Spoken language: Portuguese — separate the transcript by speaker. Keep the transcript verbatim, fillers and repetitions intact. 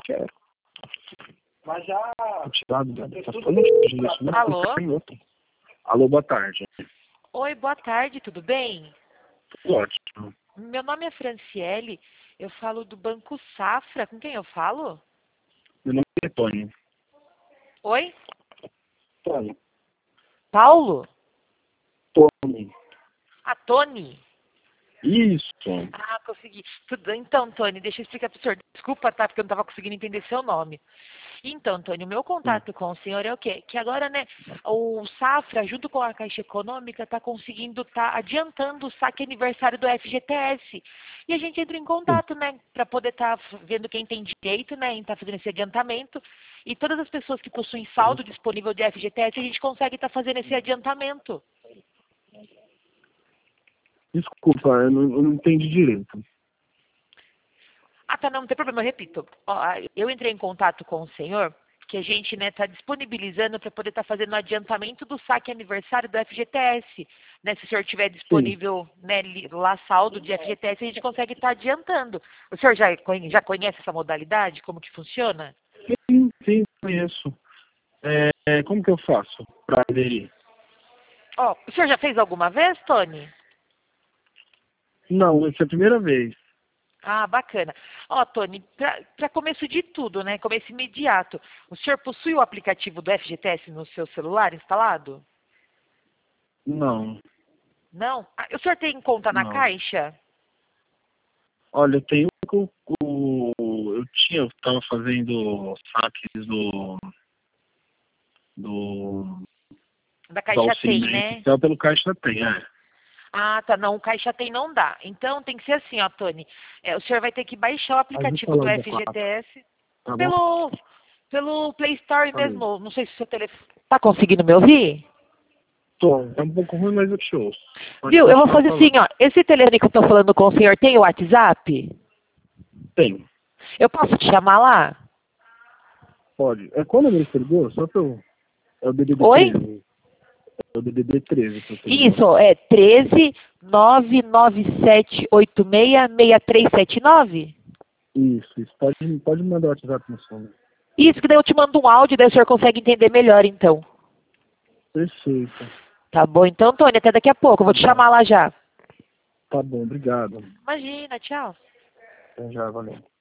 Speaker 1: quero.
Speaker 2: Mas já...
Speaker 1: Tirado, tá falando isso, né?
Speaker 3: Alô?
Speaker 1: Alô, boa tarde.
Speaker 3: Oi, boa tarde, tudo bem?
Speaker 1: Tudo ótimo.
Speaker 3: Meu nome é Franciele, eu falo do Banco Safra. Com quem eu falo?
Speaker 1: Meu nome é Tony.
Speaker 3: Oi?
Speaker 1: Tony.
Speaker 3: Paulo?
Speaker 1: Tony.
Speaker 3: Ah, Tony?
Speaker 1: Isso.
Speaker 3: Ah, consegui. Tudo... Então, Tony, deixa eu explicar para o senhor. Desculpa, tá? Porque eu não estava conseguindo entender seu nome. Então, Tony, o meu contato com o senhor é o quê? Que agora, né, o Safra, junto com a Caixa Econômica, está conseguindo, está adiantando o saque aniversário do F G T S. E a gente entra em contato, né, para poder estar tá vendo quem tem direito, né, em estar tá fazendo esse adiantamento. E todas as pessoas que possuem saldo disponível de F G T S, a gente consegue estar tá fazendo esse adiantamento.
Speaker 1: Desculpa, eu não, eu não entendi direito.
Speaker 3: Ah, tá, não, não tem problema, eu repito. Ó, eu entrei em contato com o senhor, que a gente, né, tá disponibilizando para poder estar tá fazendo o adiantamento do saque aniversário do F G T S. Né, se o senhor tiver disponível, né, lá saldo de F G T S, a gente consegue estar tá adiantando. O senhor já, conhe- já conhece essa modalidade? Como que funciona?
Speaker 1: Sim, sim, conheço. É, como que eu faço para aderir?
Speaker 3: Ó, o senhor já fez alguma vez, Tony?
Speaker 1: Não, essa é a primeira vez.
Speaker 3: Ah, bacana. Ó, Tony, para começo de tudo, né, começo imediato, o senhor possui o aplicativo do F G T S no seu celular instalado?
Speaker 1: Não,
Speaker 3: Não? Ah, o senhor tem conta na
Speaker 1: não.
Speaker 3: Caixa?
Speaker 1: Olha, eu tenho o, o eu tinha, eu estava fazendo saques do do,
Speaker 3: Da
Speaker 1: do
Speaker 3: Caixa Tem,
Speaker 1: auxílio
Speaker 3: né?
Speaker 1: emergencial pelo Caixa Tem, é.
Speaker 3: Ah, tá. Não, o Caixa Tem não dá. Então tem que ser assim, ó, Tony. É, o senhor vai ter que baixar o
Speaker 1: Pode me
Speaker 3: aplicativo
Speaker 1: falar
Speaker 3: do
Speaker 1: do quatro,
Speaker 3: F G T S
Speaker 1: tá bom?
Speaker 3: pelo, pelo Play Store
Speaker 1: Falei.
Speaker 3: mesmo. Não sei se o seu telefone... Tá conseguindo me ouvir?
Speaker 1: Tô, é um pouco ruim, mas eu te ouço. Pode
Speaker 3: Viu? Eu vou
Speaker 1: continuar
Speaker 3: fazer assim,
Speaker 1: falando.
Speaker 3: ó. Esse telefone que eu tô falando com o senhor tem o WhatsApp?
Speaker 1: Tem,
Speaker 3: Eu posso te chamar lá?
Speaker 1: pode. É qual o número que você ligou? Só pra eu... É o D D D
Speaker 3: Oi?
Speaker 1: treze. É o D D D treze que você ligou.
Speaker 3: Isso, é treze, nove nove sete oito seis, seis três sete nove?
Speaker 1: Isso, isso. Pode, pode me mandar o WhatsApp no som.
Speaker 3: Isso, que daí eu te mando um áudio, daí o senhor consegue entender melhor, então.
Speaker 1: Perfeito.
Speaker 3: Tá bom, então, Tony, até daqui a pouco. Eu vou
Speaker 1: Tá
Speaker 3: te
Speaker 1: bom.
Speaker 3: chamar lá já.
Speaker 1: Tá bom, obrigado.
Speaker 3: Imagina, tchau.
Speaker 1: Até já, valeu.